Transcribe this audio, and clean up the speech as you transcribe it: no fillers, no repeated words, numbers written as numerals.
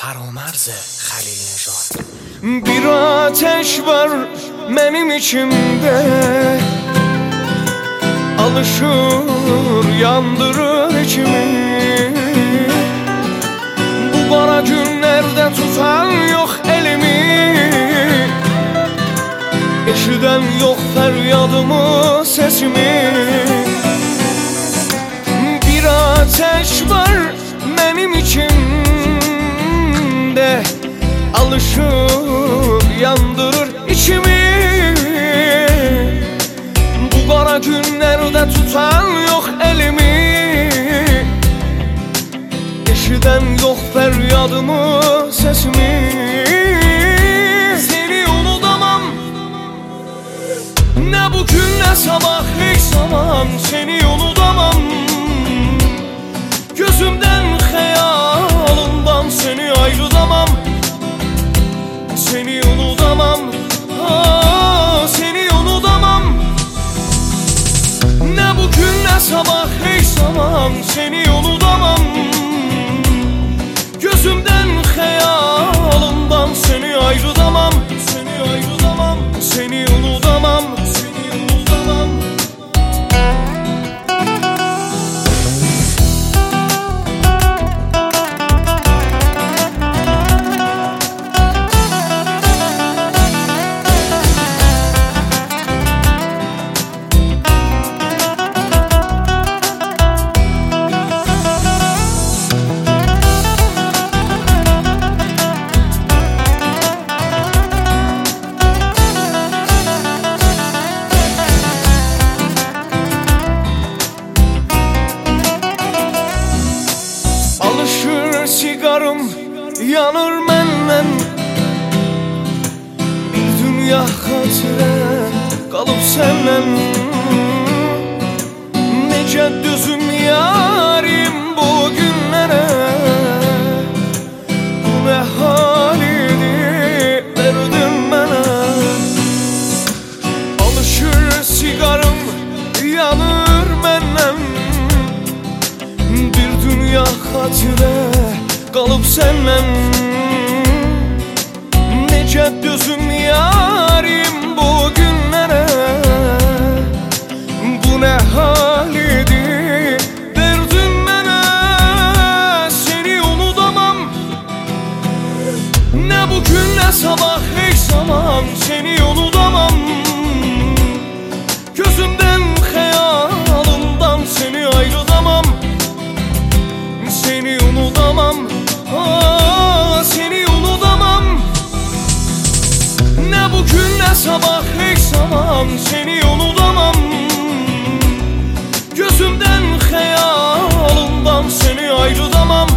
فرامرز خلیل نژاد. Bir ateş var benim içimde, alışır yandırır içimi. Bu kara günlerde tutan yok elimi, eşiden yok feryadımı, sesimi. Bir ateş var benim içimde, alışır yandırır içimi. Bu kara günlerde tutan yok elimi, eşiden yok feryadımı, sesimi. Seni unutamam, ne bugün ne sabah hiç zaman. Seni unutamam, gözümden hayalından seni ayırtamam. Seni unutamam, seni unutamam, ne bugün ne sabah hiç zaman. Seni unutamam, gözümden hayalından seni ayırtamam. Seni ayırtamam, seni unutamam, seni unutamam. Alışır sigarım, yanır menden. Bir dünya hatire kalıp senden. Nece düzüm yarim bu günlere, bu ne halini verdin bana. Alışır sigarım, yanır menden. Bir dünya hatire kalıp senden. Nece düzüm yarim bu günlere, bu ne halidi verdin bana. Seni unutamam, ne bugün ne sabah hiç zaman. Seni unutamam, gözümden hayalından seni ayırtamam. Seni unutamam, seni unutamam, ne bugün ne sabah hiç zaman. Seni unutamam, gözümden hayalından seni ayırtamam.